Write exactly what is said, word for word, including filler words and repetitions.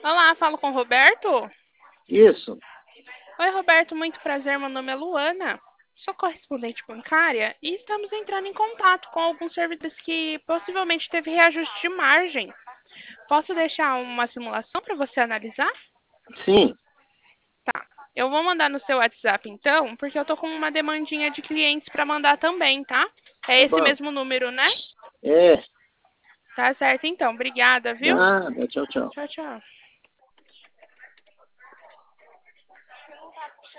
Olá, falo com o Roberto. Isso, Oi, Roberto, muito prazer. Meu nome é Luana. Sou correspondente bancária e estamos entrando em contato com alguns servidores que possivelmente teve reajuste de margem. Posso deixar uma simulação para você analisar? sim, Tá. Eu vou mandar no seu WhatsApp então, porque eu tô com uma demandinha de clientes para mandar também, tá? É tá esse bom. mesmo número, né? É, Tá certo então. Obrigada, viu? nada, tchau, tchau. Tchau, tchau.